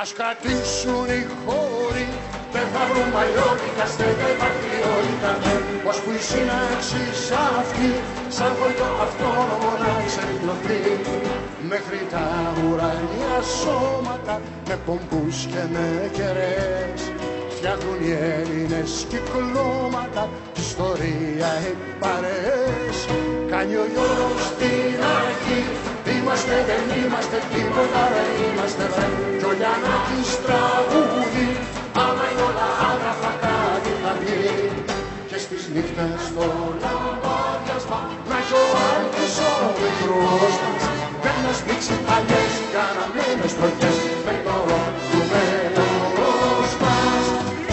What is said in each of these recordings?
Ας κρατήσουν οι χώροι, δεν θα βρουν μαλλιώτικα, στέγα πατριώτικα. Ώσπου η σύναξη αυτή, σαν βοητό αυτόνομο να ξεριπλωθεί. Μέχρι τα ουρανιά σώματα, με πομπούς και με κεραίες, φτιάχνουν οι Έλληνες κυκλώματα, ιστορία οι παρέες. Κάνει ο Γιώργος στην αρχή, είμαστε δεν είμαστε, τίποτα δεν είμαστε βρε. Κι ο Γιαννάκης τραγούδι, άμα είναι όλα άγραφα κάτι θα βγει. Και στις νύχτες στο λαμπάδιασμα, να κι ο Άλκης ο μικρός μας, δεν μας δείξει παλιές καναμένες τροχές, με το ροκ του μέλλοντος μας.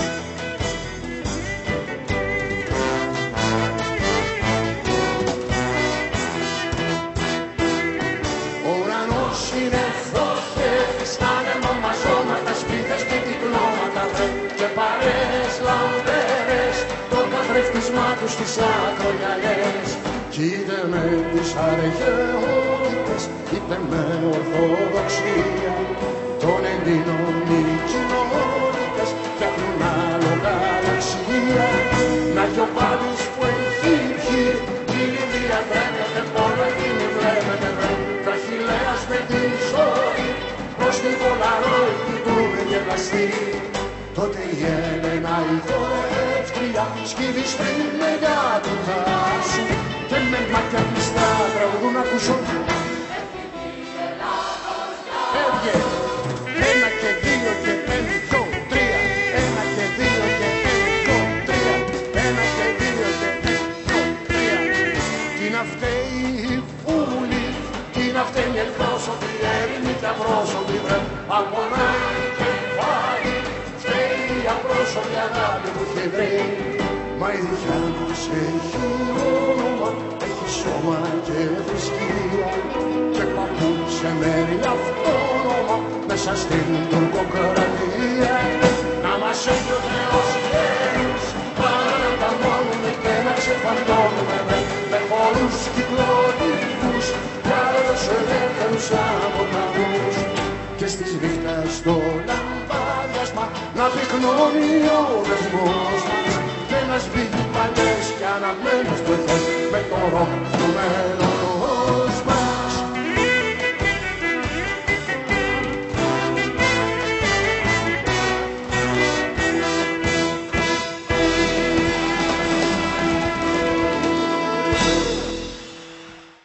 Ο ουρανός είναι φωτιές, άνεμο μαζώματα, σπίθες και κυκλώματα και παρέες λαμπέρες, το καθρέφτισμά τους στις ακρογιαλιές. Κι είτε με τις αρχαιότητες, είτε με ορθοδοξία των Ελλήνων οι κοινότητες φτιάχνουν άλλο γαλαξία. Να κι ο Πάλης που έχει βγει, η Λιδία τρέμεται, μόνο εκείνη βλέπετε βρε. Κι ο Αχιλλέας με τη ζωή, προς την Πολαρόιδη του είχε πλαστεί. Τότε η Έλενα η χορεύτρια σκύβεις πριν με για του δάσου και με μάτια κλειστά τραγουδούν να ακούσουν. Έβγε! Ένα και δύο και ένα, δυο, τρία. Ένα και δύο και ένα, δυο, τρία. Ένα και δύο και ένα, δυο, τρία. Τι να φταίει η Βούλη, τι να φταίει οι εκπρόσωποι, οι Έλληνοι και απρόσωποι βρε. Αν πονάει κεφάλι, φταίει η απρόσωπη αγάπη που έχει βρει. Μα η δικιά μας έχει όνομα, έχει σώμα και θρησκεία και παππού σε μέρη αυτόνομα μέσα στην τουρκοκρατία. Να μας έχει ο Θεός χέρους, πάνω να τα μόνουμε και να ξεφαντώνουμε με χώρους κυκλωτικούς κι άλλους ελεύθερους από ναούς. Και στις νύχτες στο λαμπάδιασμα να πυκνώνει ο δεσμός μας και να σβήνει παλιές και αναμένες τροχές με το ροκ του μέλλον.